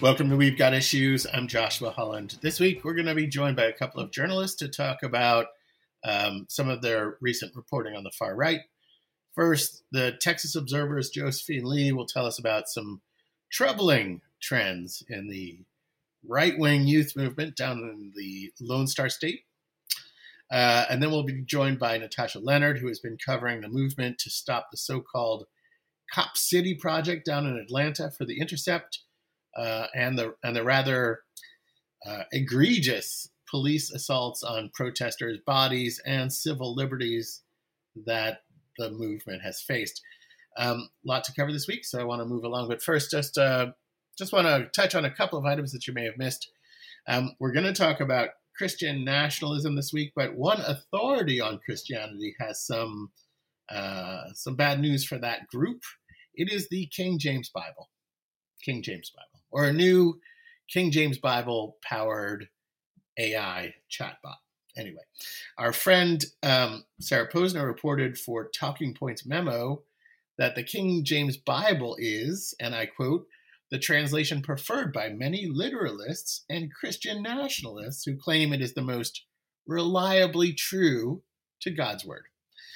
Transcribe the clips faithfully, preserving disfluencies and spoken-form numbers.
Welcome to We've Got Issues. I'm Joshua Holland. This week, we're going to be joined by a couple of journalists to talk about um, some of their recent reporting on the far right. First, the Texas Observer's Josephine Lee will tell us about some troubling trends in the right-wing youth movement down in the Lone Star State. Uh, and then we'll be joined by Natasha Leonard, who has been covering the movement to stop the so-called Cop City project down in Atlanta for The Intercept, uh, and the and the rather uh, egregious police assaults on protesters' bodies and civil liberties that the movement has faced. A um, lot to cover this week, so I want to move along. But first, just uh, just want to touch on a couple of items that you may have missed. Um, we're going to talk about Christian nationalism this week, but one authority on Christianity has some uh, some bad news for that group. It is the King James Bible, King James Bible, or a new King James Bible powered A I chatbot. Anyway, our friend um, Sarah Posner reported for Talking Points Memo that the King James Bible is, and I quote, the translation preferred by many literalists and Christian nationalists who claim it is the most reliably true to God's word.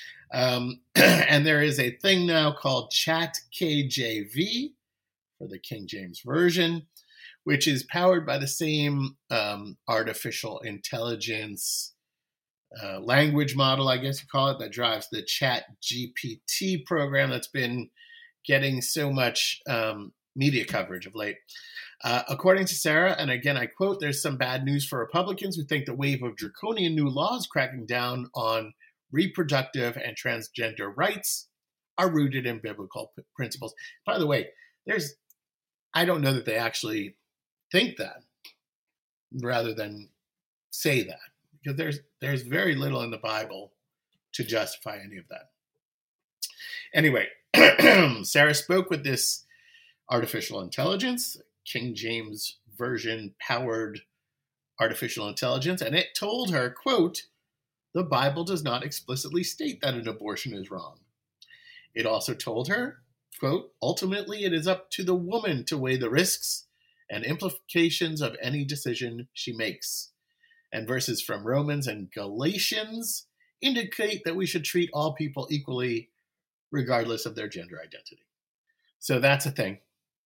Um, and there is a thing now called Chat K J V for the King James Version, which is powered by the same um, artificial intelligence uh, language model, I guess you call it, that drives the Chat G P T program that's been getting so much um, media coverage of late. Uh, according to Sarah, and again I quote, there's some bad news for Republicans who think the wave of draconian new laws cracking down on reproductive and transgender rights are rooted in biblical p- principles. By the way, there's, I don't know that they actually think that rather than say that, because there's there's very little in the Bible to justify any of that. Anyway, Sarah spoke with this artificial intelligence, King James Version powered artificial intelligence, and it told her, quote, the Bible does not explicitly state that an abortion is wrong. It also told her, quote, ultimately it is up to the woman to weigh the risks and implications of any decision she makes. And verses from Romans and Galatians indicate that we should treat all people equally, regardless of their gender identity. So that's a thing.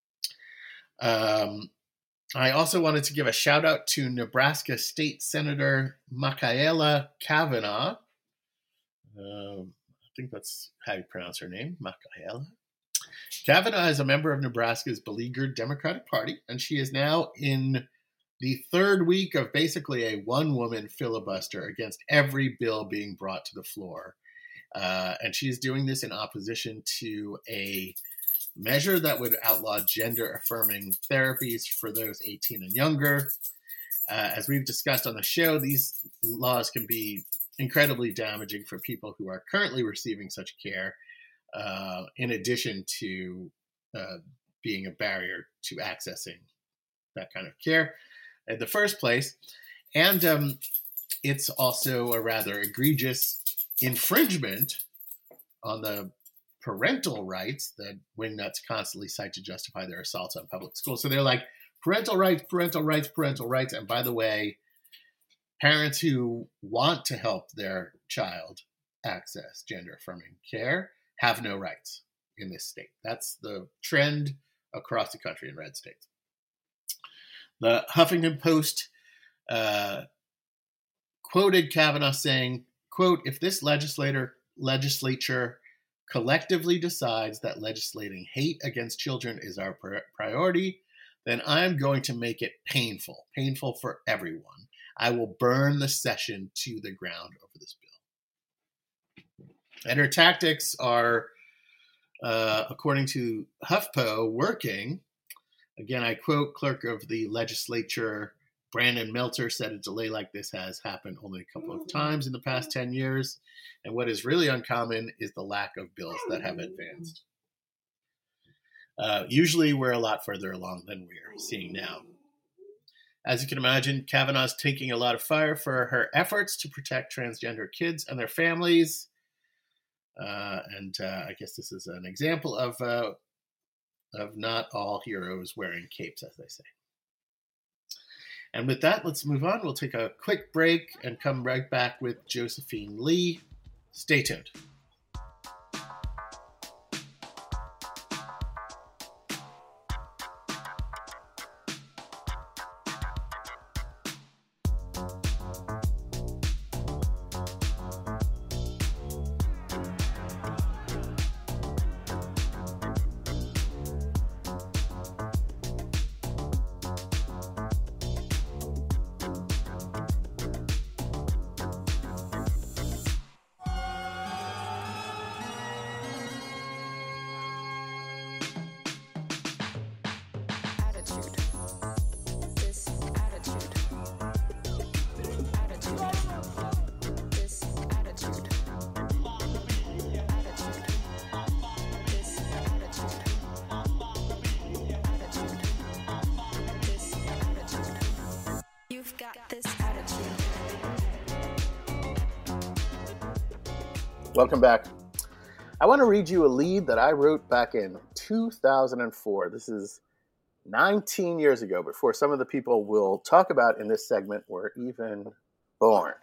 Um, I also wanted to give a shout out to Nebraska State Senator Michaela Cavanaugh. Um, I think that's how you pronounce her name, Michaela. Cavanaugh is a member of Nebraska's beleaguered Democratic Party, and she is now in the third week of basically a one-woman filibuster against every bill being brought to the floor. Uh, and she's doing this in opposition to a measure that would outlaw gender-affirming therapies for those eighteen and younger. Uh, as we've discussed on the show, these laws can be incredibly damaging for people who are currently receiving such care, uh, in addition to uh, being a barrier to accessing that kind of care in the first place. And um, it's also a rather egregious infringement on the parental rights that wingnuts constantly cite to justify their assaults on public schools. So they're like, parental rights, parental rights, parental rights. And by the way, parents who want to help their child access gender-affirming care have no rights in this state. That's the trend across the country in red states. The Huffington Post uh, quoted Kavanaugh saying, quote, if this legislator legislature collectively decides that legislating hate against children is our priority, then I'm going to make it painful, painful for everyone. I will burn the session to the ground over this bill. And her tactics are, uh, according to HuffPo, working. Again, I quote, clerk of the legislature Brandon Meltzer said a delay like this has happened only a couple of times in the past ten years. And what is really uncommon is the lack of bills that have advanced. Uh, usually we're a lot further along than we're seeing now. As you can imagine, Kavanaugh's taking a lot of fire for her efforts to protect transgender kids and their families. Uh, and uh, I guess this is an example of uh, of not all heroes wearing capes, as they say. And with that, let's move on. We'll take a quick break and come right back with Josephine Lee. Stay tuned. Welcome back. I want to read you a lead that I wrote back in two thousand four. This is nineteen years ago, before some of the people we'll talk about in this segment were even born.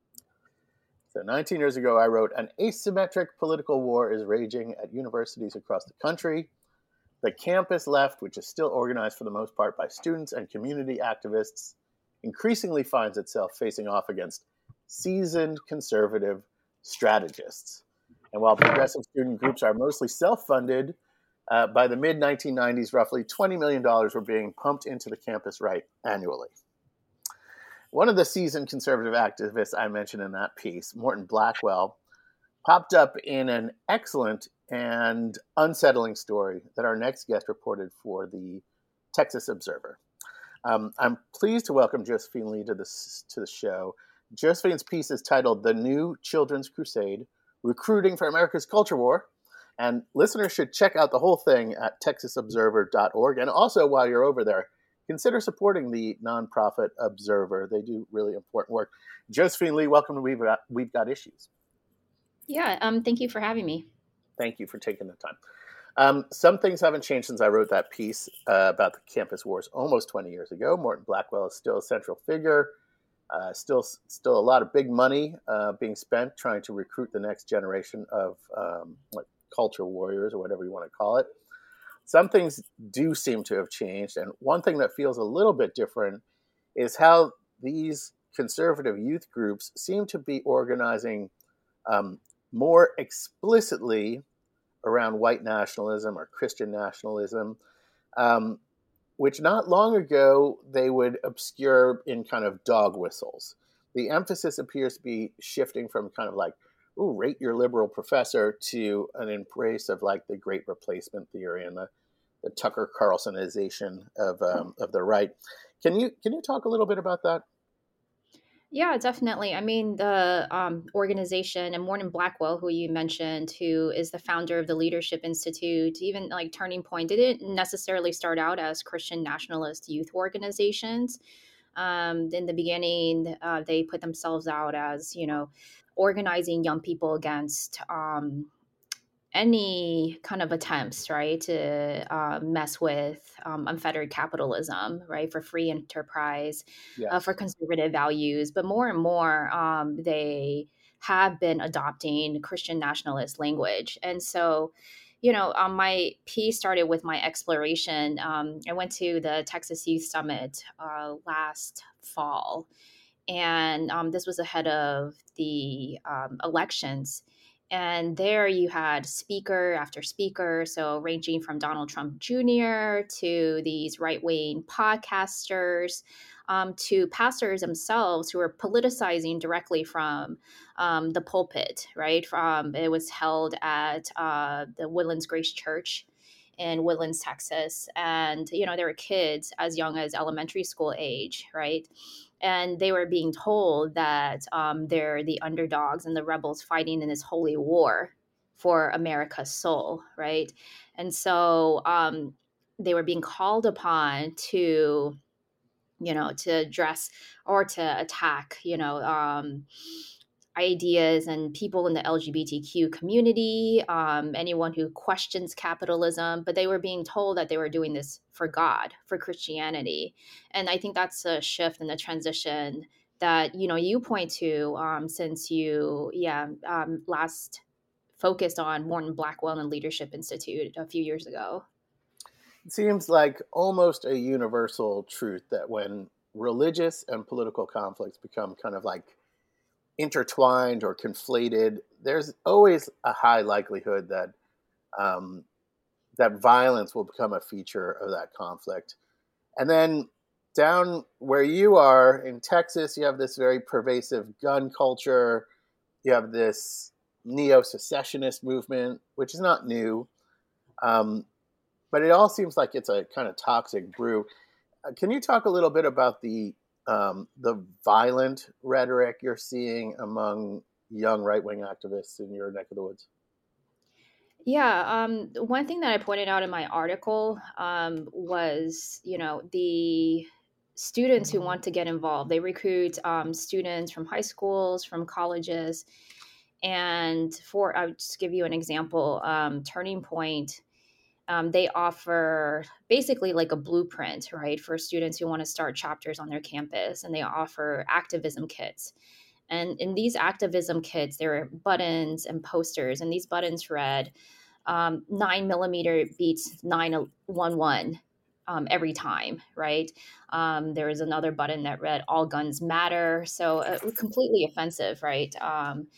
So nineteen years ago, I wrote, "An asymmetric political war is raging at universities across the country. The campus left, which is still organized for the most part by students and community activists, increasingly finds itself facing off against seasoned conservative strategists. And while progressive student groups are mostly self-funded, uh, by the mid nineteen nineties, roughly twenty million dollars were being pumped into the campus right annually." One of the seasoned conservative activists I mentioned in that piece, Morton Blackwell, popped up in an excellent and unsettling story that our next guest reported for the Texas Observer. Um, I'm pleased to welcome Josephine Lee to, this, to the show. Josephine's piece is titled "The New Children's Crusade, Recruiting for America's Culture War." And listeners should check out the whole thing at texas observer dot org. And also, while you're over there, consider supporting the nonprofit Observer. They do really important work. Josephine Lee, welcome to We've Got, We've Got Issues. Yeah, um, thank you for having me. Thank you for taking the time. Um, some things haven't changed since I wrote that piece uh, about the campus wars almost twenty years ago. Morton Blackwell is still a central figure. Uh, still, still a lot of big money uh, being spent trying to recruit the next generation of um, like culture warriors or whatever you want to call it. Some things do seem to have changed, and one thing that feels a little bit different is how these conservative youth groups seem to be organizing um, more explicitly around white nationalism or Christian nationalism. Um, which not long ago they would obscure in kind of dog whistles. The emphasis appears to be shifting from kind of like, ooh, rate your liberal professor, to an embrace of like the great replacement theory and the, the Tucker Carlsonization of um, of the right. Can you can you talk a little bit about that? Yeah, definitely. I mean, the um, organization and Morton Blackwell, who you mentioned, who is the founder of the Leadership Institute, even like Turning Point, didn't necessarily start out as Christian nationalist youth organizations. Um, in the beginning, uh, they put themselves out as, you know, organizing young people against um, any kind of attempts, right, to uh, mess with um, unfettered capitalism, right, for free enterprise, Yes. uh, for conservative values. But more and more, um, they have been adopting Christian nationalist language. And so, you know, um, my piece started with my exploration. Um, I went to the Texas Youth Summit uh, last fall, and um, this was ahead of the um, elections. And there you had speaker after speaker, so ranging from Donald Trump Junior to these right wing podcasters, um, to pastors themselves who were politicizing directly from um, the pulpit, right? From it was held at uh, the Woodlands Grace Church in Woodlands, Texas. And, you know, there were kids as young as elementary school age, right? And they were being told that um, they're the underdogs and the rebels fighting in this holy war for America's soul, right? And so um, they were being called upon to, you know, to address or to attack, you know, um, ideas and people in the L G B T Q community, um, anyone who questions capitalism, but they were being told that they were doing this for God, for Christianity. And I think that's a shift in the transition that, you know, you point to, um, since you, yeah, um, last focused on Morton Blackwell and Leadership Institute a few years ago. It seems like almost a universal truth that when religious and political conflicts become kind of like intertwined or conflated, there's always a high likelihood that um, that violence will become a feature of that conflict. And then down where you are in Texas, you have this very pervasive gun culture. You have this neo-secessionist movement, which is not new, um, but it all seems like it's a kind of toxic brew. Uh, can you talk a little bit about the um, the violent rhetoric you're seeing among young right-wing activists in your neck of the woods? Yeah, um, one thing that I pointed out in my article um, was, you know, the students who want to get involved. They recruit um, students from high schools, from colleges, and for I'll just give you an example. Um, Turning Point, um, they offer basically like a blueprint, right, for students who want to start chapters on their campus, and they offer activism kits. And in these activism kits, there are buttons and posters, and these buttons read, um, nine millimeter beats nine one one um, every time, right? Um, there was another button that read all guns matter. So uh, completely offensive, right? Um,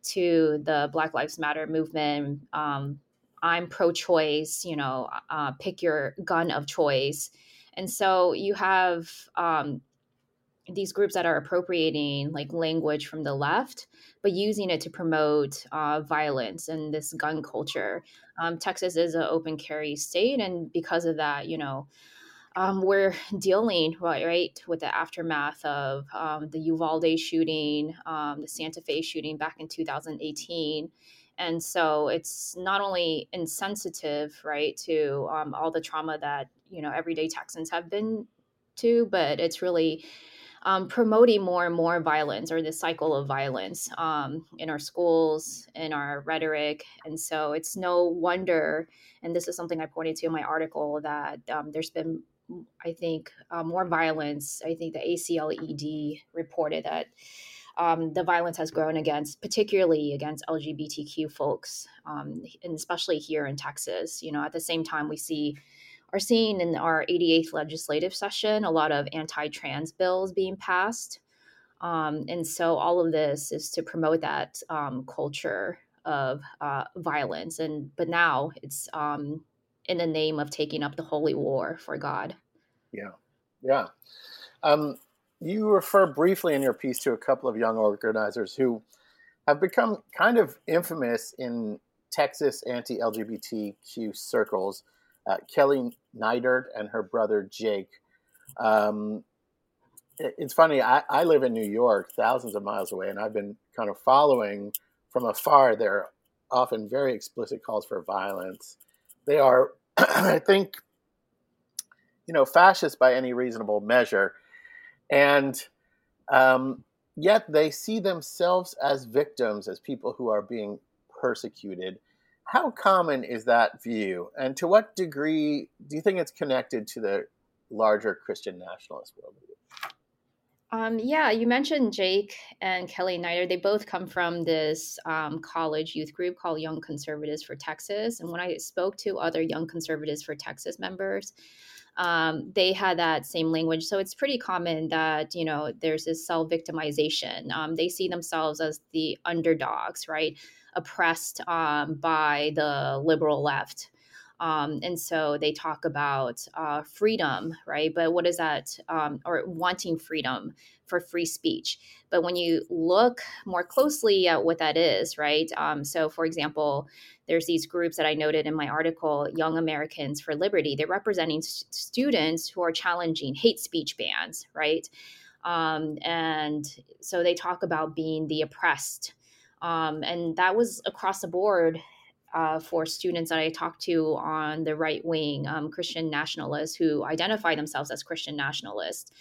to the Black Lives Matter movement. Um, I'm pro-choice, you know, uh, pick your gun of choice. And so you have um, these groups that are appropriating like language from the left, but using it to promote uh, violence and this gun culture. Um, Texas is an open carry state, and because of that, you know, um, we're dealing right, right with the aftermath of um, the Uvalde shooting, um, the Santa Fe shooting back in two thousand eighteen. And so it's not only insensitive, right, to um, all the trauma that, you know, everyday Texans have been to, but it's really um, promoting more and more violence or the cycle of violence um, in our schools, in our rhetoric. And so it's no wonder, and this is something I pointed to in my article, that um, there's been, I think, uh, more violence. I think the A C L E D reported that um, the violence has grown against, particularly against L G B T Q folks, um, and especially here in Texas. You know, at the same time, we see are seeing in our eighty-eighth legislative session a lot of anti-trans bills being passed. Um, and so all of this is to promote that um, culture of uh, violence. And but now it's um, in the name of taking up the holy war for God. Yeah, yeah. Um, you refer briefly in your piece to a couple of young organizers who have become kind of infamous in Texas anti-L G B T Q circles. Uh, Kelly Neidert and her brother Jake. Um, it, it's funny, I, I live in New York, thousands of miles away, and I've been kind of following from afar their often very explicit calls for violence. They are, I think, you know, fascist by any reasonable measure. And um, yet they see themselves as victims, as people who are being persecuted. How common is that view? And to what degree do you think it's connected to the larger Christian nationalist worldview? Um, yeah, you mentioned Jake and Kelly Neidert. They both come from this um, college youth group called Young Conservatives for Texas. And when I spoke to other Young Conservatives for Texas members, um, they had that same language. So it's pretty common that, you know, there's this self-victimization. Um, they see themselves as the underdogs, right? Oppressed um, by the liberal left. Um, and so they talk about uh, freedom, right? But what is that? Um, or wanting freedom for free speech. But when you look more closely at what that is, right? Um, so, for example, there's these groups that I noted in my article, Young Americans for Liberty. They're representing st- students who are challenging hate speech bans, right? Um, and so they talk about being the oppressed. Um, and that was across the board uh, for students that I talked to on the right wing, um, Christian nationalists who identify themselves as Christian nationalists.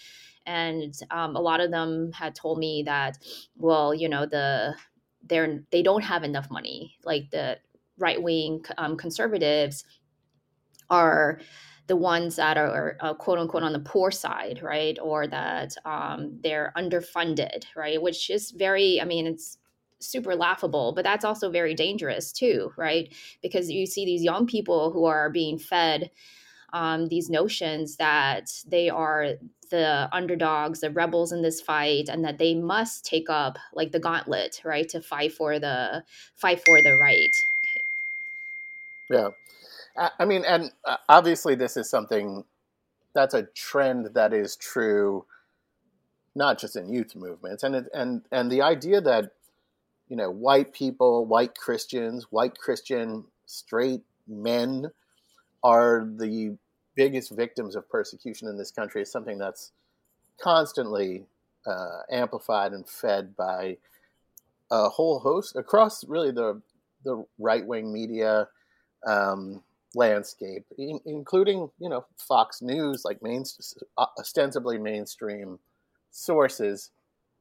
and um, a lot of them had told me that, well, you know, the they're they don't have enough money. Like the right wing um, conservatives are the ones that are uh, quote unquote on the poor side, right? Or that um, they're underfunded, right? Which is very, I mean, it's super laughable, but that's also very dangerous too, right? Because you see these young people who are being fed um, these notions that they are the underdogs, the rebels in this fight, and that they must take up like the gauntlet, right, to fight for the fight for the right. Okay. Yeah. I mean, and obviously this is something that's a trend that is true, not just in youth movements. And, it, and, and the idea that, you know, white people, white Christians, white Christian straight men are the biggest victims of persecution in this country is something that's constantly uh, amplified and fed by a whole host across really the, the right-wing media, um, landscape, in, including, you know, Fox News, like main, ostensibly mainstream sources.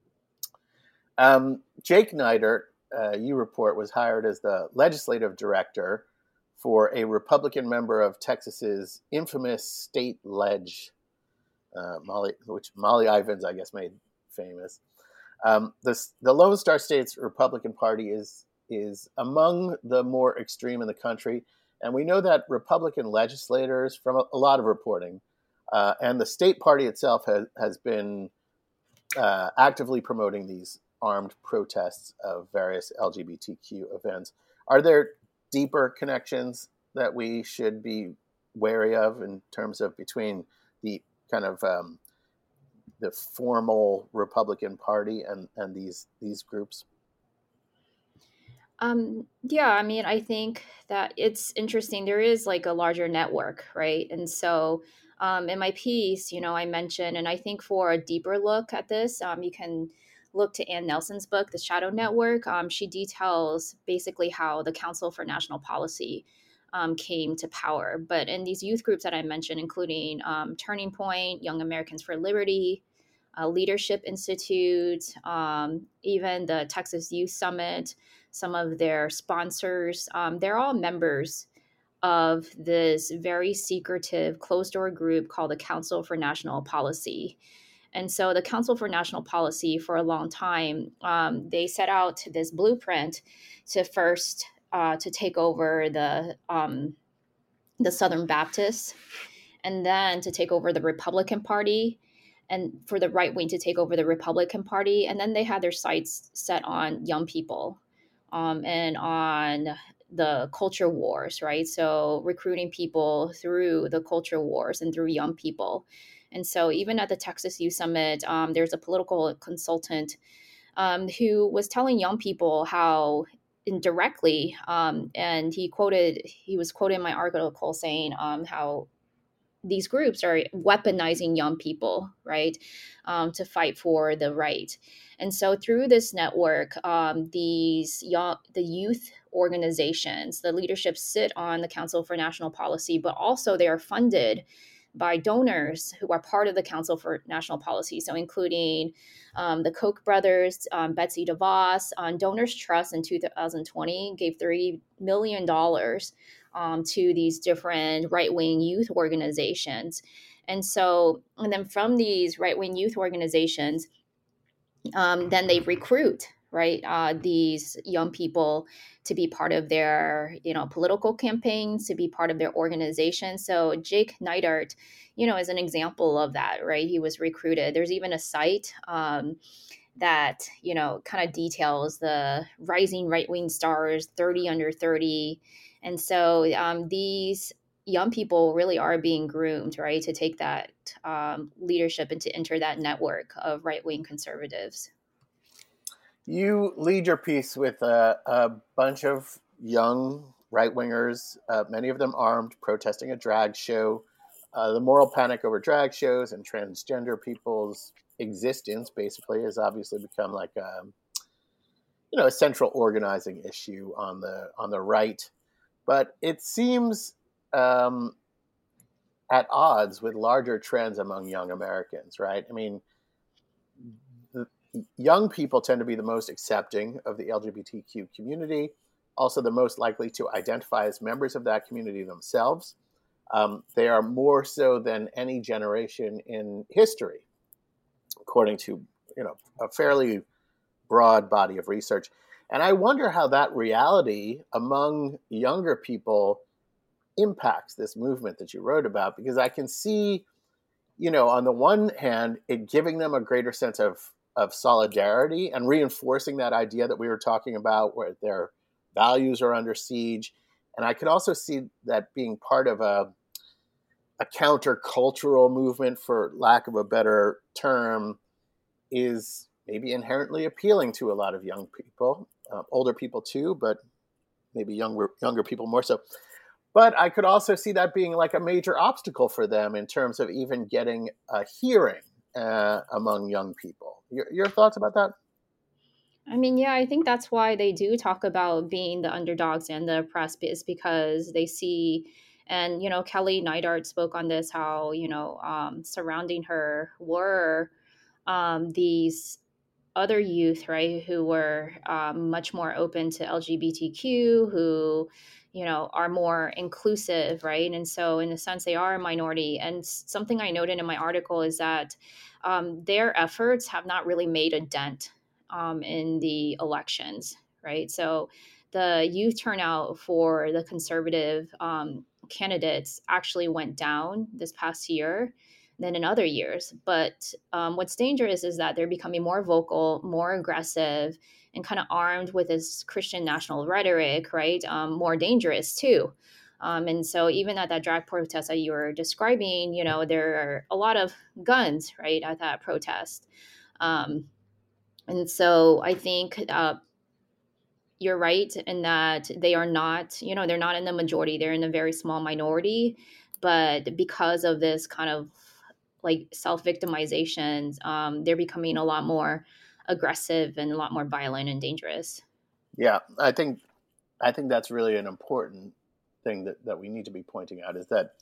Um, Jake Neidert, uh, you report, was hired as the legislative director for a Republican member of Texas's infamous state ledge, uh, Molly, which Molly Ivins, I guess, made famous. Um, this, the Lone Star State's Republican Party is is among the more extreme in the country. And we know that Republican legislators, from a, a lot of reporting, uh, and the state party itself has, has been uh, actively promoting these armed protests of various L G B T Q events. Are there deeper connections that we should be wary of in terms of between the kind of um, the formal Republican Party and, and these these groups? Um, yeah, I mean, I think that it's interesting. There is like a larger network, right? And so um, in my piece, you know, I mentioned, and I think for a deeper look at this, um, you can look to Ann Nelson's book, The Shadow Network. Um, she details basically how the Council for National Policy um, came to power. But in these youth groups that I mentioned, including um, Turning Point, Young Americans for Liberty, uh, Leadership Institute, um, even the Texas Youth Summit, some of their sponsors, um, they're all members of this very secretive closed door group called the Council for National Policy. And so the Council for National Policy, for a long time, um, they set out this blueprint to first uh, to take over the um, the Southern Baptists, and then to take over the Republican Party, and for the right wing to take over the Republican Party. And then they had their sights set on young people um, and on the culture wars, right? So recruiting people through the culture wars and through young people. And so even at the Texas Youth Summit, um, there's a political consultant um, who was telling young people how indirectly, um, and he quoted, he was quoted in my article saying um, how these groups are weaponizing young people, right, um, to fight for the right. And so through this network, um, these young, the youth organizations, the leadership sit on the Council for National Policy, but also they are funded by donors who are part of the Council for National Policy. So including um, the Koch brothers, um, Betsy DeVos, um, Donors Trust in two thousand twenty gave thirty million dollars um, to these different right-wing youth organizations. And so, and then from these right-wing youth organizations, um, then they recruit, right, uh, these young people to be part of their, you know, political campaigns, to be part of their organization. So Jake Neidert, you know, is an example of that, right? He was recruited. There's even a site um, that, you know, kind of details the rising right-wing stars, thirty under thirty. And so um, these young people really are being groomed, right, to take that um, leadership and to enter that network of right-wing conservatives. You lead your piece with a, a bunch of young right-wingers, uh, many of them armed, protesting a drag show. Uh, the moral panic over drag shows and transgender people's existence basically has obviously become like a, you know, a central organizing issue on the on the right. But it seems um, at odds with larger trends among young Americans, right? I mean, young people tend to be the most accepting of the L G B T Q community, also the most likely to identify as members of that community themselves. Um, they are more so than any generation in history, according to you know a fairly broad body of research. And I wonder how that reality among younger people impacts this movement that you wrote about, because I can see, you know, on the one hand, it giving them a greater sense of, of solidarity and reinforcing that idea that we were talking about where their values are under siege. And I can also see that being part of a, a countercultural movement, for lack of a better term, is maybe inherently appealing to a lot of young people, uh, older people too, but maybe younger younger people more so. But I could also see that being like a major obstacle for them in terms of even getting a hearing uh, among young people. Your, your thoughts about that? I mean, yeah, I think that's why they do talk about being the underdogs and the oppressed, is because they see, and, you know, Kelly Neidhart spoke on this, how, you know, um, surrounding her were um, these other youth, right, who were um, much more open to L G B T Q, who, you know, are more inclusive, right? And so, in a sense, they are a minority. And something I noted in my article is that um, their efforts have not really made a dent um, in the elections, right? So, the youth turnout for the conservative um, candidates actually went down this past year than in other years. But um, what's dangerous is that they're becoming more vocal, more aggressive, and kind of armed with this Christian national rhetoric, right? Um, more dangerous too. Um, and so even at that drag protest that you were describing, you know, there are a lot of guns, right, at that protest. Um, and so I think uh, you're right in that they are not, you know, they're not in the majority. They're in a very small minority. But because of this kind of like self-victimizations, um, they're becoming a lot more aggressive and a lot more violent and dangerous. Yeah, I think I think that's really an important thing that, that we need to be pointing out, is that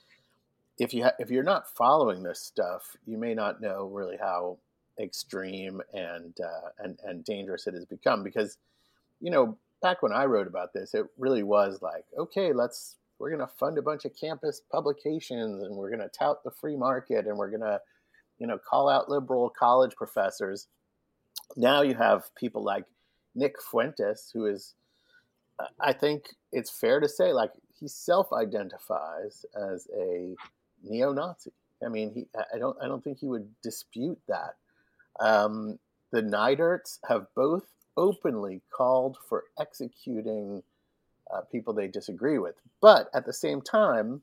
if you ha- if you're not following this stuff, you may not know really how extreme and uh, and and dangerous it has become. Because you know, back when I wrote about this, it really was like, okay, let's we're going to fund a bunch of campus publications, and we're going to tout the free market, and we're going to you know call out liberal college professors. Now you have people like Nick Fuentes, who is, I think it's fair to say, like, he self-identifies as a neo-Nazi. I mean, he I don't I don't think he would dispute that. Um, the Neidharts have both openly called for executing uh, people they disagree with, but at the same time,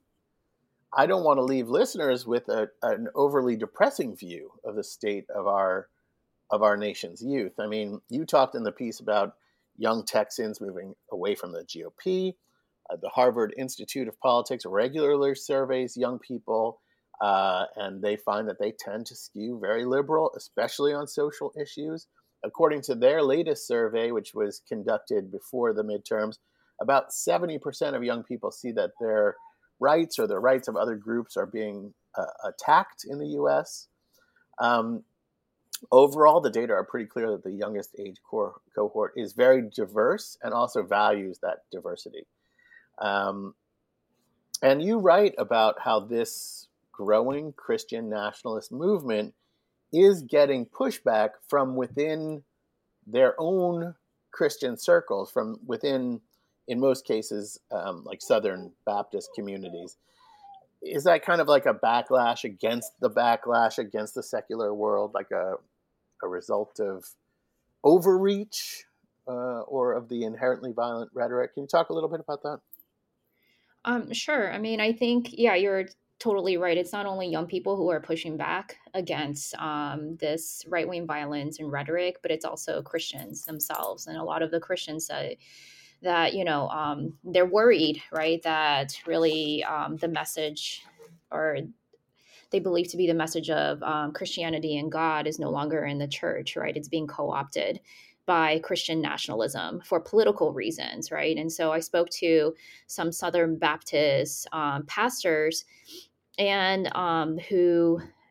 I don't want to leave listeners with a, an overly depressing view of the state of our of our nation's youth. I mean, you talked in the piece about young Texans moving away from the G O P. Uh, the Harvard Institute of Politics regularly surveys young people, uh, and they find that they tend to skew very liberal, especially on social issues. According to their latest survey, which was conducted before the midterms, about seventy percent of young people see that their rights or the rights of other groups are being uh, attacked in the U S. Um, Overall, the data are pretty clear that the youngest age core cohort is very diverse and also values that diversity. Um, and you write about how this growing Christian nationalist movement is getting pushback from within their own Christian circles, from within, in most cases, um, like Southern Baptist communities. Is that kind of like a backlash against the backlash against the secular world, like a a result of overreach uh, or of the inherently violent rhetoric? Can you talk a little bit about that? Um, sure. I mean, I think, yeah, you're totally right. It's not only young people who are pushing back against um, this right wing violence and rhetoric, but it's also Christians themselves. And a lot of the Christians say that, you know, um, they're worried, right, that really um, the message, or they believe to be the message of um, Christianity and God, is no longer in the church, right? It's being co opted by Christian nationalism for political reasons, right? And so I spoke to some Southern Baptist um, pastors and um, who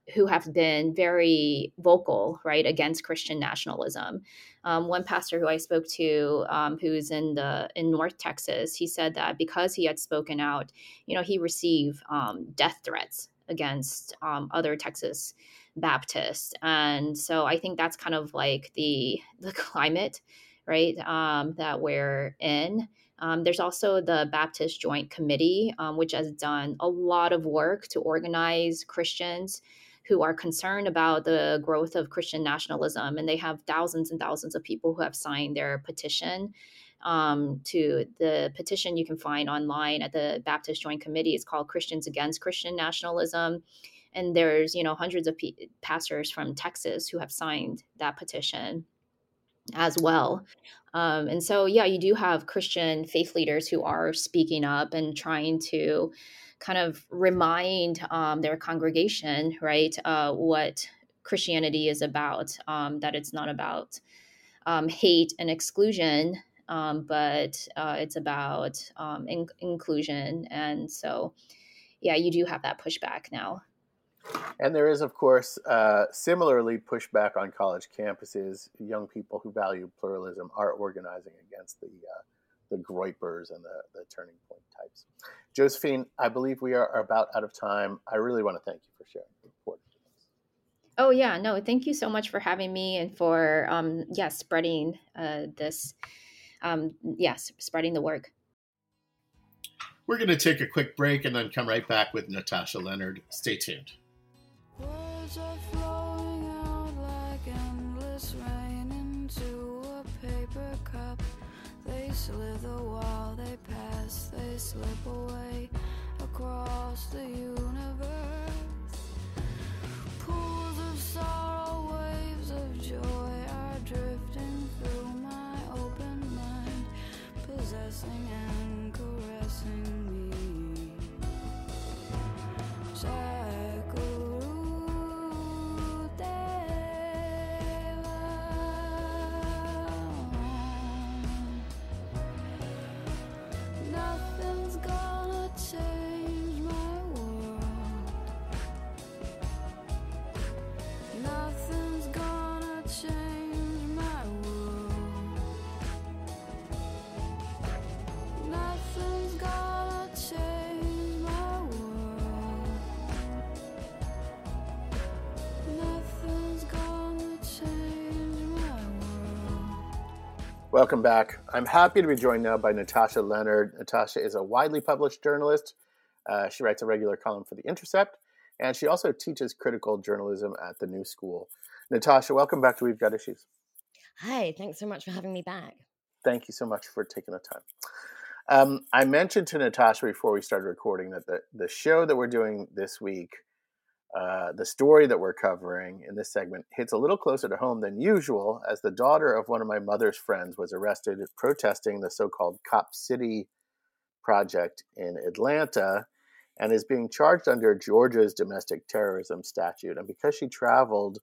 who have been very vocal, right, against Christian nationalism. Um, one pastor who I spoke to, um, who's in the in North Texas, he said that because he had spoken out, you know, he received um, death threats against um, other Texas Baptists, and so I think that's kind of like the the climate, right, um, that we're in. Um, there's also the Baptist Joint Committee, um, which has done a lot of work to organize Christians who are concerned about the growth of Christian nationalism. And they have thousands and thousands of people who have signed their petition. Um, to the petition you can find online at the Baptist Joint Committee. It's called Christians Against Christian Nationalism. And there's, you know, hundreds of p- pastors from Texas who have signed that petition as well. Um, and so, yeah, you do have Christian faith leaders who are speaking up and trying to kind of remind um, their congregation, right, uh, what Christianity is about, um, that it's not about um, hate and exclusion, um, but uh, it's about um, in- inclusion. And so, yeah, you do have that pushback now. And there is, of course, uh, similarly pushback on college campuses. Young people who value pluralism are organizing against the uh, the Groypers and the, the Turning Point types. Josephine, I believe we are about out of time. I really want to thank you for sharing the report. Oh yeah, no, thank you so much for having me and for um yeah spreading uh, this um yes spreading the work. We're going to take a quick break and then come right back with Natasha Leonard. Stay tuned. Words are flowing out like endless rain into a paper cup. They slither while they pass, they slip away across the universe. Pools of sorrow, waves of joy are drifting through my open mind, possessing and caressing me. Nothing's gonna change my world. Nothing's gonna change my world. Nothing's gonna change my world. Nothing's gonna change my world. Welcome back. I'm happy to be joined now by Natasha Leonard. Natasha is a widely published journalist. Uh, she writes a regular column for The Intercept, and she also teaches critical journalism at the New School. Natasha, welcome back to We've Got Issues. Hi, thanks so much for having me back. Thank you so much for taking the time. Um, I mentioned to Natasha before we started recording that the, the show that we're doing this week, uh, the story that we're covering in this segment, hits a little closer to home than usual, as the daughter of one of my mother's friends was arrested protesting the so-called Cop City project in Atlanta and is being charged under Georgia's domestic terrorism statute. And because she traveled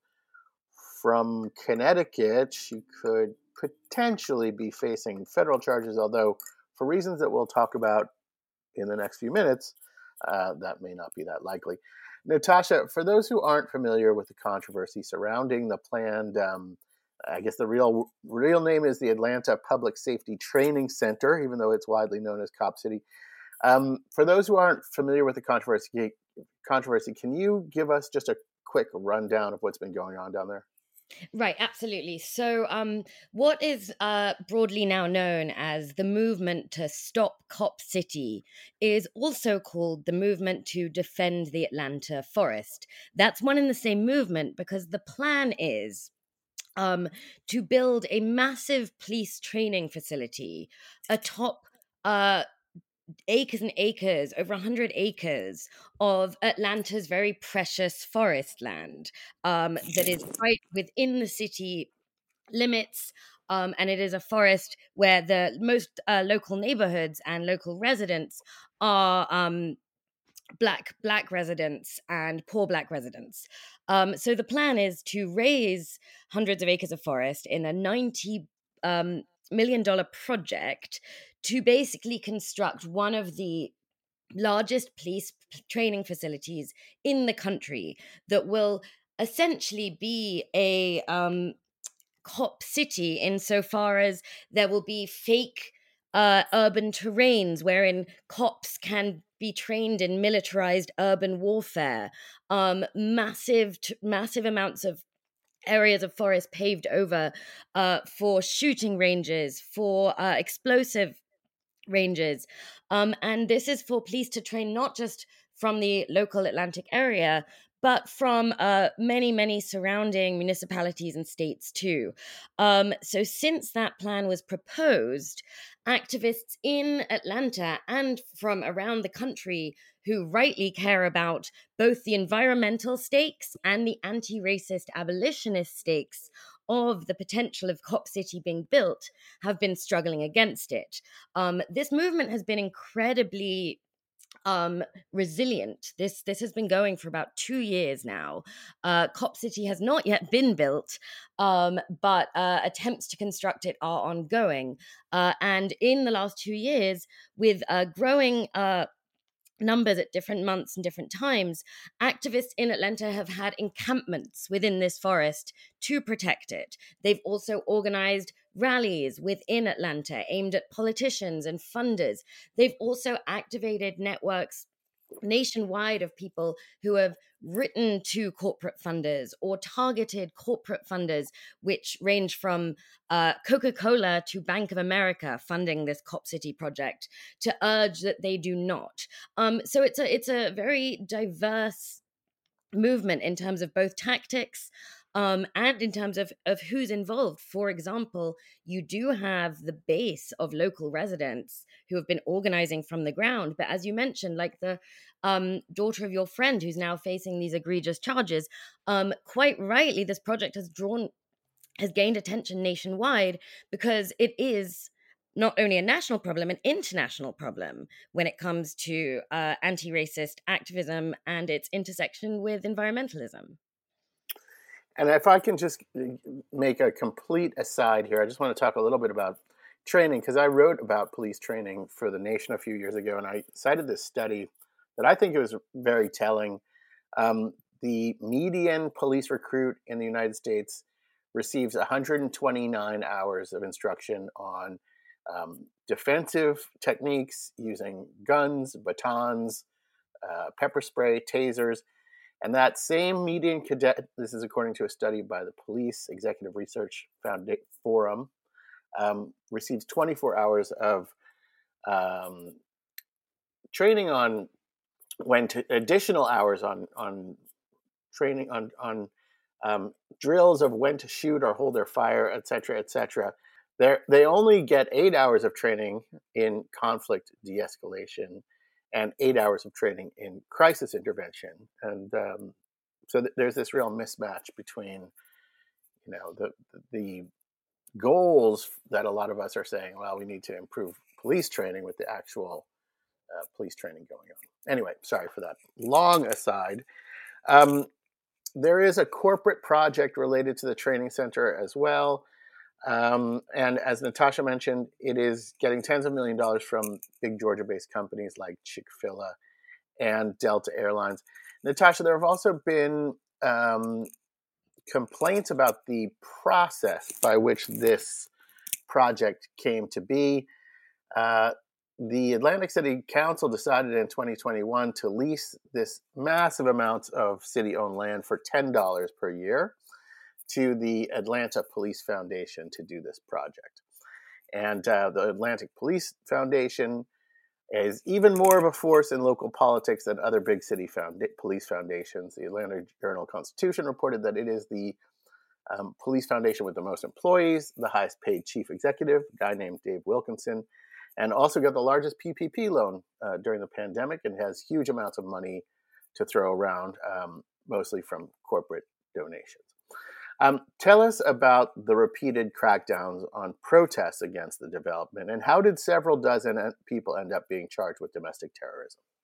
from Connecticut, she could potentially be facing federal charges, although for reasons that we'll talk about in the next few minutes, uh, that may not be that likely. Natasha, for those who aren't familiar with the controversy surrounding the planned, um, I guess the real real name is the Atlanta Public Safety Training Center, even though it's widely known as Cop City. Um, for those who aren't familiar with the controversy, controversy, can you give us just a quick rundown of what's been going on down there? Right, absolutely. So, um, what is uh, broadly now known as the movement to stop Cop City is also called the movement to defend the Atlanta forest. That's one and the same movement because the plan is um, to build a massive police training facility atop uh, acres and acres, over one hundred acres of Atlanta's very precious forest land um, that is right within the city limits. Um, and it is a forest where the most uh, local neighborhoods and local residents are um, black black residents and poor black residents. Um, so the plan is to raise hundreds of acres of forest in a ninety um, million dollar project to basically construct one of the largest police training facilities in the country that will essentially be a um, cop city insofar as there will be fake uh, urban terrains wherein cops can be trained in militarized urban warfare, um, massive, massive amounts of areas of forest paved over uh, for shooting ranges, for uh, explosive ranges. Um, and this is for police to train not just from the local Atlantic area, but from uh, many, many surrounding municipalities and states too. Um, so since that plan was proposed, activists in Atlanta and from around the country who rightly care about both the environmental stakes and the anti-racist abolitionist stakes of the potential of Cop City being built have been struggling against it. Um, this movement has been incredibly um resilient. This this has been going for about two years now. uh Cop City has not yet been built, um but uh attempts to construct it are ongoing, uh and in the last two years, with uh growing uh numbers at different months and different times, activists in Atlanta have had encampments within this forest to protect it. They've also organized rallies within Atlanta aimed at politicians and funders. They've also activated networks nationwide of people who have written to corporate funders or targeted corporate funders, which range from uh, Coca-Cola to Bank of America funding this Cop City project, to urge that they do not. Um, so it's a it's a very diverse movement in terms of both tactics, um, and in terms of, of who's involved. For example, you do have the base of local residents who have been organizing from the ground. But as you mentioned, like the um, daughter of your friend who's now facing these egregious charges, um, quite rightly, this project has drawn, has gained attention nationwide because it is not only a national problem, an international problem when it comes to uh, anti-racist activism and its intersection with environmentalism. And if I can just make a complete aside here, I just want to talk a little bit about training, because I wrote about police training for The Nation a few years ago, and I cited this study that I think it was very telling. Um, the median police recruit in the United States receives one hundred twenty-nine hours of instruction on um, defensive techniques using guns, batons, uh, pepper spray, tasers. And that same median cadet, this is according to a study by the Police Executive Research Forum, um, receives twenty-four hours of um, training on when to, additional hours on on training on on um, drills of when to shoot or hold their fire, et cetera, et cetera. They they only get eight hours of training in conflict de-escalation and eight hours of training in crisis intervention. And um, so th- there's this real mismatch between, you know, the the goals that a lot of us are saying, well, we need to improve police training, with the actual uh, police training going on. Anyway, sorry for that long aside. Um, there is a corporate project related to the training center as well. Um, and as Natasha mentioned, it is getting tens of million dollars from big Georgia-based companies like Chick-fil-A and Delta Airlines. Natasha, there have also been um, complaints about the process by which this project came to be. Uh, the Atlantic City Council decided in twenty twenty-one to lease this massive amount of city-owned land for ten dollars per year to the Atlanta Police Foundation to do this project. And uh, the Atlantic Police Foundation is even more of a force in local politics than other big city found- police foundations. The Atlanta Journal-Constitution reported that it is the um, police foundation with the most employees, the highest paid chief executive, a guy named Dave Wilkinson, and also got the largest P P P loan uh, during the pandemic, and has huge amounts of money to throw around, um, mostly from corporate donations. Um, tell us about the repeated crackdowns on protests against the development, and how did several dozen people end up being charged with domestic terrorism?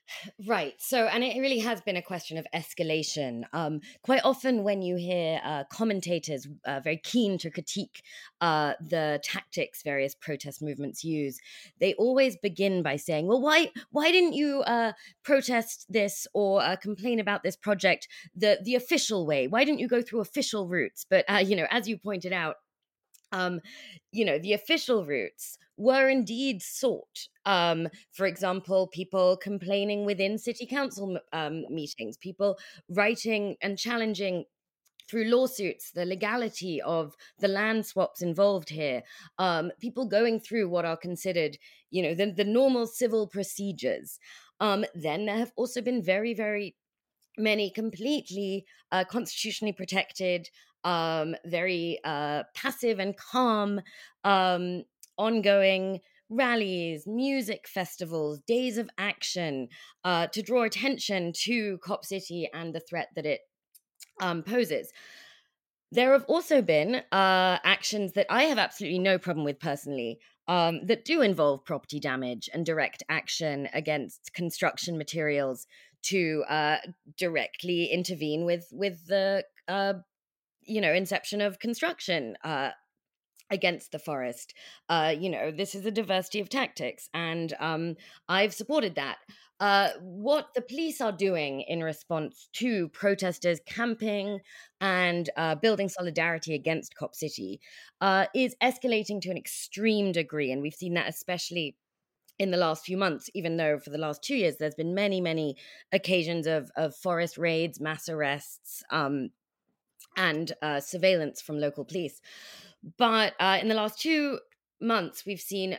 Right. So, and it really has been a question of escalation. Um, quite often, when you hear uh, commentators uh, very keen to critique uh, the tactics various protest movements use, they always begin by saying, "Well, why why didn't you uh, protest this or uh, complain about this project the the official way? Why didn't you go through official routes?" But uh, you know, as you pointed out, um, you know, the official routes were indeed sought. Um, for example, people complaining within city council um, meetings, people writing and challenging through lawsuits the legality of the land swaps involved here, um, people going through what are considered, you know, the, the normal civil procedures. Um, then there have also been very, very many completely uh, constitutionally protected, um, very uh, passive and calm, um, ongoing rallies, music festivals, days of action uh, to draw attention to Cop City and the threat that it um, poses. There have also been uh, actions that I have absolutely no problem with personally, um, that do involve property damage and direct action against construction materials to uh, directly intervene with with the uh, you know inception of construction uh, against the forest. Uh, you know, this is a diversity of tactics, and um, I've supported that. Uh, what the police are doing in response to protesters camping and uh, building solidarity against Cop City uh, is escalating to an extreme degree, and we've seen that especially in the last few months, even though for the last two years there's been many, many occasions of, of forest raids, mass arrests, um, and uh, surveillance from local police. But uh, in the last two months, we've seen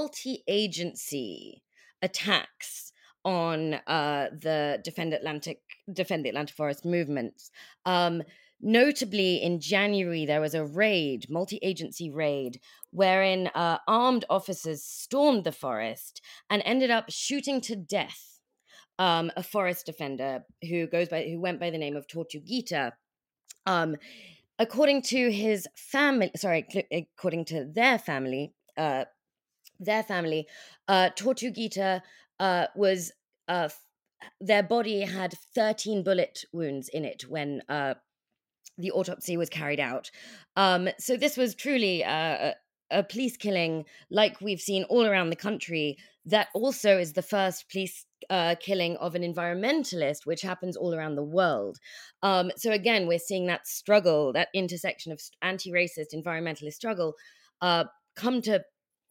multi-agency attacks on uh, the Defend Atlantic, Defend the Atlantic Forest movements. Um, notably, in January, there was a raid, multi-agency raid, wherein uh, armed officers stormed the forest and ended up shooting to death um, a forest defender who goes by who went by the name of Tortuguita. Um, according to his family, sorry, according to their family, uh, their family, uh, Tortuguita uh, was, uh, their body had thirteen bullet wounds in it when uh, the autopsy was carried out. Um, so this was truly uh, a police killing like we've seen all around the country. That also is the first police uh, killing of an environmentalist, which happens all around the world. Um, so again, we're seeing that struggle, that intersection of anti-racist, environmentalist struggle uh, come to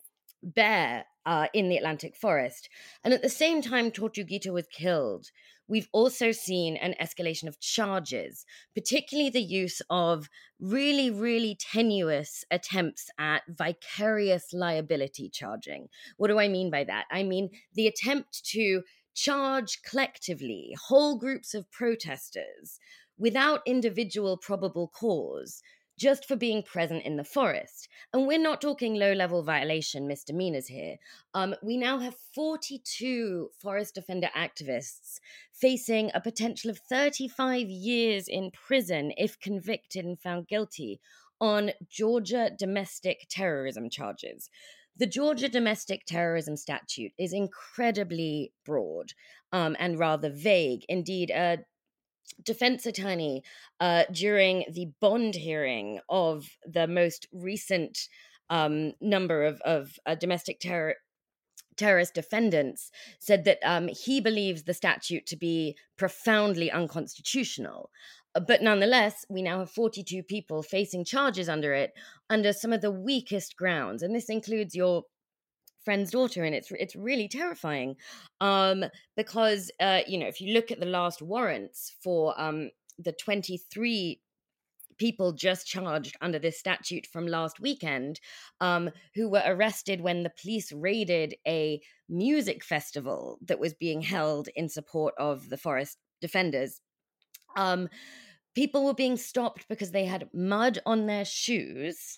bear uh, in the Atlantic forest. And at the same time Tortuguita was killed, we've also seen an escalation of charges, particularly the use of really, really tenuous attempts at vicarious liability charging. What do I mean by that? I mean the attempt to charge collectively whole groups of protesters without individual probable cause, just for being present in the forest. And we're not talking low-level violation misdemeanors here. Um, we now have forty-two forest defender activists facing a potential of thirty-five years in prison if convicted and found guilty on Georgia domestic terrorism charges. The Georgia domestic terrorism statute is incredibly broad um, and rather vague. Indeed, a defense attorney uh, during the bond hearing of the most recent um, number of, of uh, domestic terror terrorist defendants said that um, he believes the statute to be profoundly unconstitutional. But nonetheless, we now have forty-two people facing charges under it, under some of the weakest grounds. And this includes your friend's daughter, and it's it's really terrifying um, because, uh, you know, if you look at the last warrants for um, the twenty-three people just charged under this statute from last weekend, um, who were arrested when the police raided a music festival that was being held in support of the forest defenders. Um, people were being stopped because they had mud on their shoes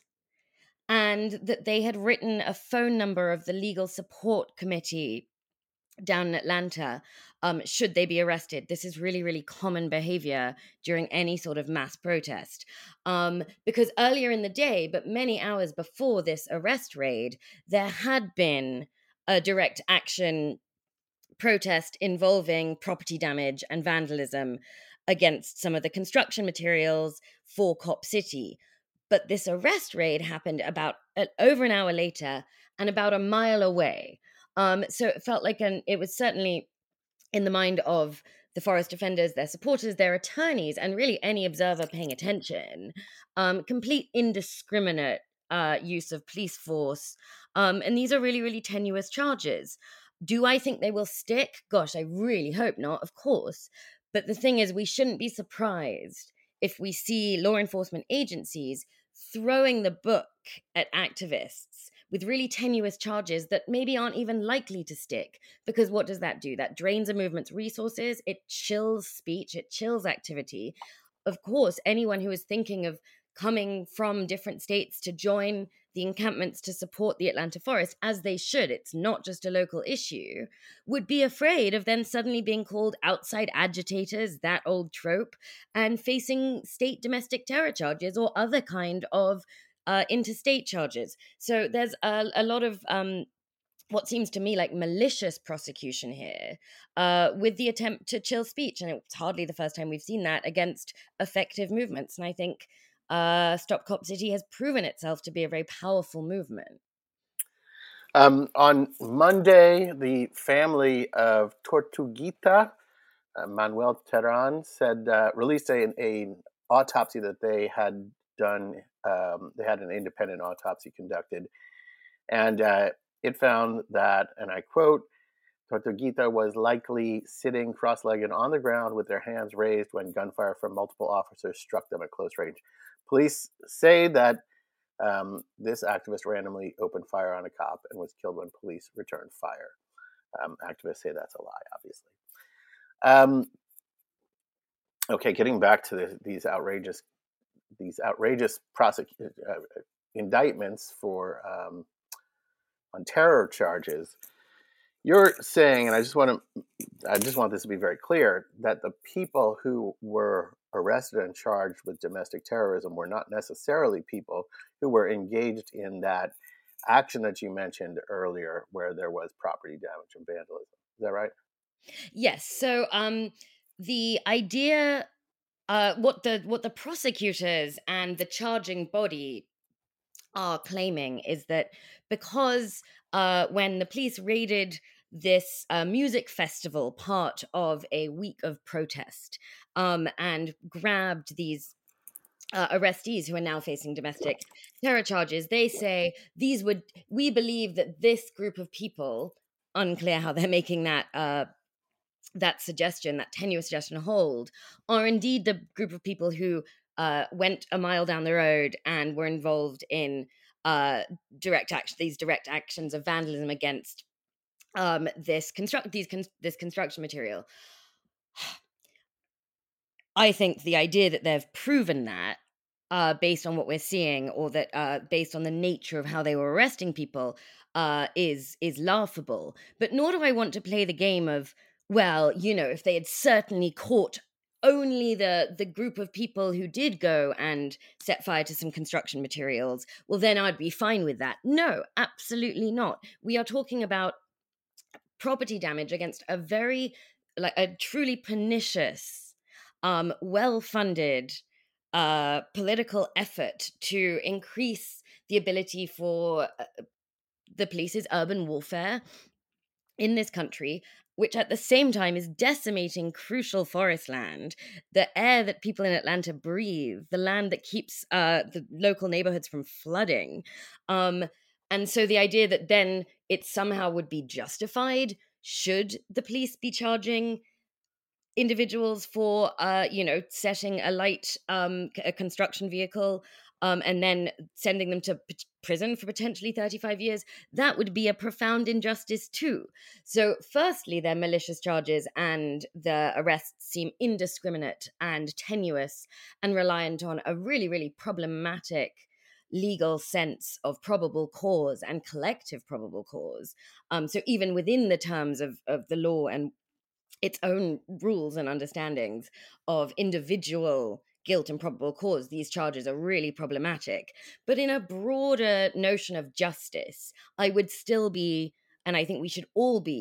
and that they had written a phone number of the legal support committee down in Atlanta, um, should they be arrested. This is really, really common behavior during any sort of mass protest. Um, because earlier in the day, but many hours before this arrest raid, there had been a direct action protest involving property damage and vandalism against some of the construction materials for Cop City. But this arrest raid happened about uh, over an hour later and about a mile away. Um, so it felt like an, it was certainly in the mind of the forest defenders, their supporters, their attorneys, and really any observer paying attention, um, complete indiscriminate uh, use of police force. Um, and these are really, really tenuous charges. Do I think they will stick? Gosh, I really hope not, of course. But the thing is, we shouldn't be surprised if we see law enforcement agencies throwing the book at activists with really tenuous charges that maybe aren't even likely to stick. Because what does that do? That drains a movement's resources. It chills speech. It chills activity. Of course, anyone who is thinking of coming from different states to join the encampments to support the Atlanta Forest, as they should, it's not just a local issue, would be afraid of then suddenly being called outside agitators, that old trope, and facing state domestic terror charges or other kind of uh, interstate charges. So there's a, a lot of um, what seems to me like malicious prosecution here uh, with the attempt to chill speech. And it's hardly the first time we've seen that against effective movements. And I think uh, Stop Cop City has proven itself to be a very powerful movement. Um, on Monday, the family of Tortuguita, uh, Manuel Terán, said uh, released a, an autopsy that they had done. Um, they had an independent autopsy conducted, and uh, it found that, and I quote, Tortuguita was likely sitting cross-legged on the ground with their hands raised when gunfire from multiple officers struck them at close range. Police say that um, this activist randomly opened fire on a cop and was killed when police returned fire. Um, activists say that's a lie, obviously. Um, okay, getting back to the, these outrageous, these outrageous prosec- uh, indictments for um, on terror charges. You're saying, and I just want to, I just want this to be very clear, that the people who were arrested and charged with domestic terrorism were not necessarily people who were engaged in that action that you mentioned earlier, where there was property damage and vandalism. Is that right? Yes. So um, the idea, uh, what the what the prosecutors and the charging body are claiming is that because uh, when the police raided this uh, music festival, part of a week of protest, um, and grabbed these uh, arrestees who are now facing domestic terror charges, they say these would, we believe that this group of people, unclear how they're making that uh, that suggestion, that tenuous suggestion hold, are indeed the group of people who uh, went a mile down the road and were involved in uh, direct action, these direct actions of vandalism against um, this construct, these con- this construction material. I think the idea that they've proven that, uh, based on what we're seeing, or that uh, based on the nature of how they were arresting people, uh, is is laughable. But nor do I want to play the game of, well, you know, if they had certainly caught only the the group of people who did go and set fire to some construction materials, well, then I'd be fine with that. No, absolutely not. We are talking about property damage against a very, like, a truly pernicious, um, well-funded uh, political effort to increase the ability for uh, the police's urban warfare in this country, which at the same time is decimating crucial forest land, the air that people in Atlanta breathe, the land that keeps uh, the local neighborhoods from flooding. Um, and so the idea that then it somehow would be justified should the police be charging individuals for, uh, you know, setting alight um, a construction vehicle um, and then sending them to p- prison for potentially thirty-five years, that would be a profound injustice too. So firstly, their malicious charges and the arrests seem indiscriminate and tenuous and reliant on a really, really problematic legal sense of probable cause and collective probable cause. Um, so even within the terms of, of the law and its own rules and understandings of individual guilt and probable cause, these charges are really problematic. But in a broader notion of justice, I would still be, and I think we should all be,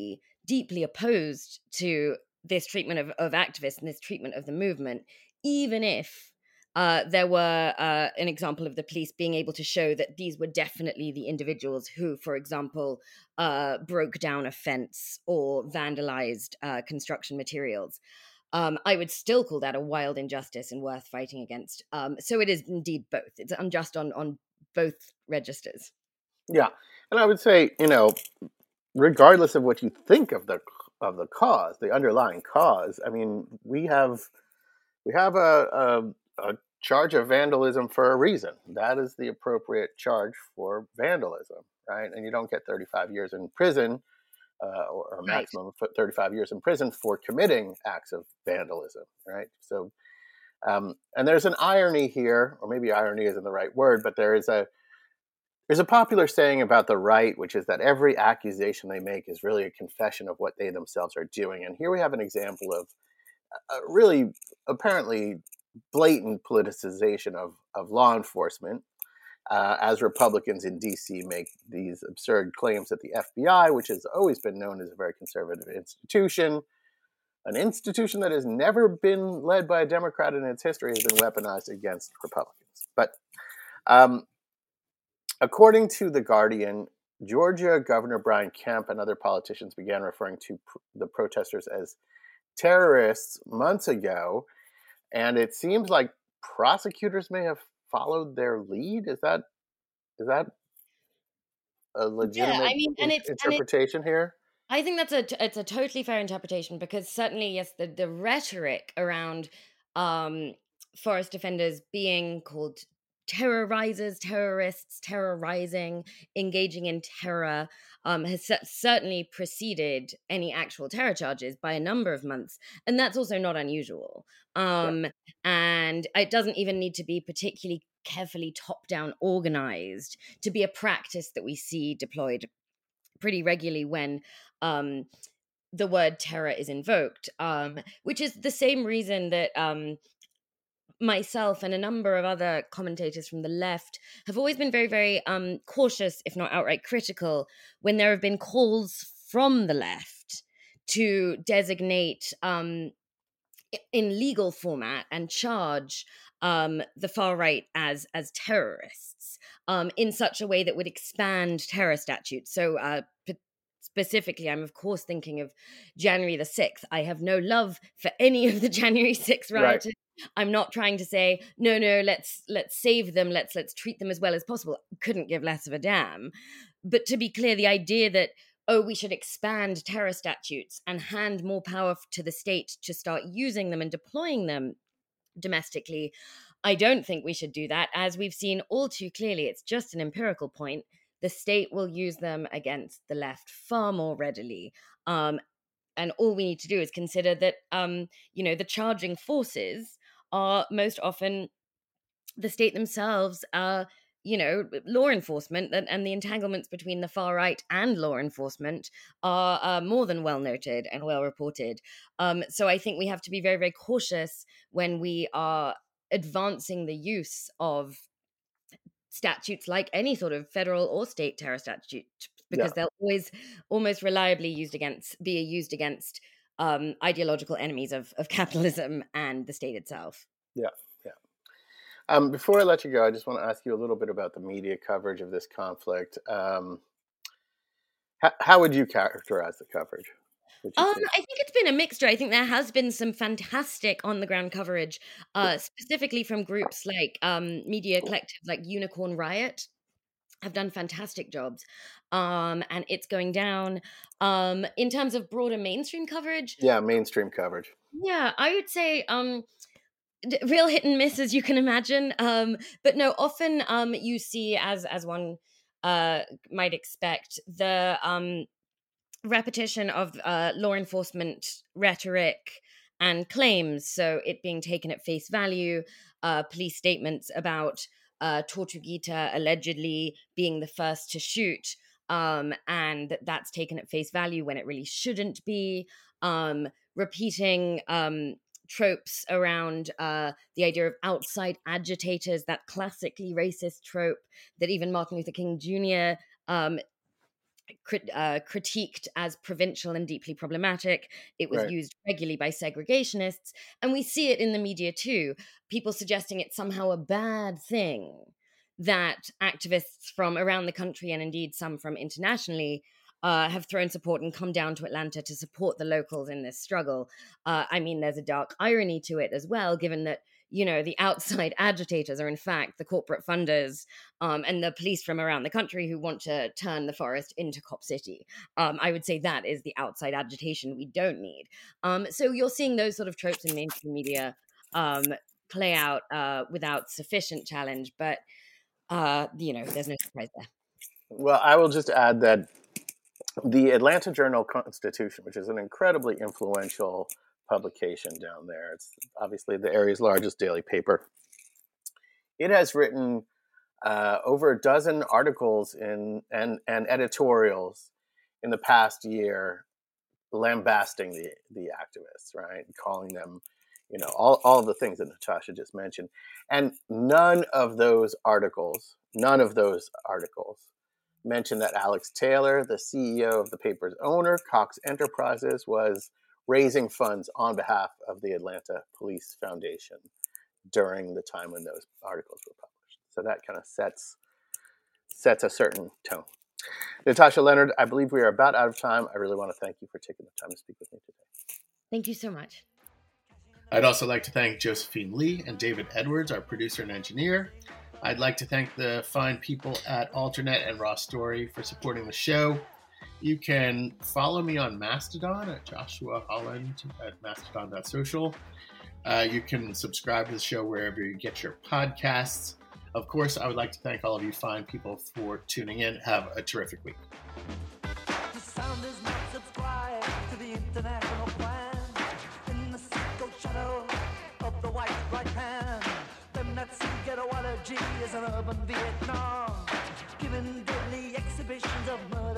deeply opposed to this treatment of, of activists and this treatment of the movement, even if uh, there were uh, an example of the police being able to show that these were definitely the individuals who, for example, uh, broke down a fence or vandalized uh, construction materials. Um, I would still call that a wild injustice and worth fighting against. Um, so it is indeed both. It's unjust on, on both registers. Yeah, and I would say, you know, regardless of what you think of the of the cause, the underlying cause, I mean, we have we have a, a, a charge of vandalism for a reason. That is the appropriate charge for vandalism, right? And you don't get thirty-five years in prison, uh, or, or a Right. maximum of thirty-five years in prison for committing acts of vandalism, right? So, um, and there's an irony here, or maybe irony isn't the right word, but there is a there's a popular saying about the right, which is that every accusation they make is really a confession of what they themselves are doing. And here we have an example of a really apparently blatant politicization of, of law enforcement, uh, as Republicans in D C make these absurd claims that the F B I, which has always been known as a very conservative institution, an institution that has never been led by a Democrat in its history, has been weaponized against Republicans. But um, according to The Guardian, Georgia Governor Brian Kemp and other politicians began referring to pr- the protesters as terrorists months ago, and it seems like prosecutors may have followed their lead. Is that is that a Yeah, legitimate I mean, and in- it's and it's interpretation here? I think that's a t- it's a totally fair interpretation, because certainly, yes, the the rhetoric around um, forest defenders being called terrorizers, terrorists, terrorizing, engaging in terror, um, has cer- certainly preceded any actual terror charges by a number of months, and that's also not unusual. Yeah. Um, and it doesn't even need to be particularly carefully top down organized to be a practice that we see deployed pretty regularly when um, the word terror is invoked, um, which is the same reason that um, myself and a number of other commentators from the left have always been very, very um, cautious, if not outright critical, when there have been calls from the left to designate um, in legal format and charge um, the far right as as terrorists um, in such a way that would expand terror statutes. So uh, p- specifically, I'm of course thinking of January the sixth. I have no love for any of the January sixth Right. rioters. I'm not trying to say no, no. Let's let's save them. Let's let's treat them as well as possible. Couldn't give less of a damn. But to be clear, the idea that oh, we should expand terror statutes and hand more power to the state to start using them and deploying them domestically, I don't think we should do that. As we've seen all too clearly, it's just an empirical point. The state will use them against the left far more readily. Um, and all we need to do is consider that, um, you know, the charging forces are most often the state themselves, uh, you know, law enforcement, and, and the entanglements between the far right and law enforcement are uh, more than well noted and well reported. Um, so I think we have to be very, very cautious when we are advancing the use of statutes like any sort of federal or state terror statute, because Yeah. they'll always almost reliably used against be used against um, ideological enemies of, of capitalism and the state itself. Yeah. Yeah. Um, before I let you go, I just want to ask you a little bit about the media coverage of this conflict. Um, how, how would you characterize the coverage? Would you Um, say? I think it's been a mixture. I think there has been some fantastic on the ground coverage, uh, specifically from groups like um, media collectives like Unicorn Riot have done fantastic jobs. Um, and it's going down. Um, in terms of broader mainstream coverage, Yeah, mainstream coverage. yeah, I would say um, d- real hit and miss, as you can imagine. Um, but no, often um, you see, as as one uh, might expect, the um, repetition of uh, law enforcement rhetoric and claims. So it being taken at face value, uh, police statements about uh, Tortuguita allegedly being the first to shoot, um, and that that's taken at face value when it really shouldn't be. Um, repeating um, tropes around uh, the idea of outside agitators, that classically racist trope that even Martin Luther King Junior Um, crit- uh, critiqued as provincial and deeply problematic. It was Right. used regularly by segregationists. And we see it in the media too. People suggesting it's somehow a bad thing that activists from around the country, and indeed some from internationally, uh, have thrown support and come down to Atlanta to support the locals in this struggle. Uh, I mean, there's a dark irony to it as well, given that, you know, the outside agitators are in fact the corporate funders um, and the police from around the country who want to turn the forest into Cop City. Um, I would say that is the outside agitation we don't need. Um, so you're seeing those sort of tropes in mainstream media um, play out uh, without sufficient challenge, but uh, you know, there's no surprise there. Well, I will just add that the Atlanta Journal-Constitution, which is an incredibly influential publication down there, it's obviously the area's largest daily paper. It has written uh, over a dozen articles in and, and editorials in the past year, lambasting the the activists, right, calling them, you know, all all the things that Natasha just mentioned, and none of those articles, none of those articles. mentioned that Alex Taylor, the C E O of the paper's owner, Cox Enterprises, was raising funds on behalf of the Atlanta Police Foundation during the time when those articles were published. So that kind of sets sets a certain tone. Natasha Leonard, I believe we are about out of time. I really want to thank you for taking the time to speak with me today. Thank you so much. I'd also like to thank Josephine Lee and David Edwards, our producer and engineer. I'd like to thank the fine people at Alternet and Raw Story for supporting the show. You can follow me on Mastodon at Joshua Holland at mastodon dot social. Uh, you can subscribe to the show wherever you get your podcasts. Of course, I would like to thank all of you fine people for tuning in. Have a terrific week. The sound is not subscribed to the international plan. In the psycho shadow of the white right hand. Them that see ghettoology is an urban Vietnam. Giving deadly exhibitions of murder.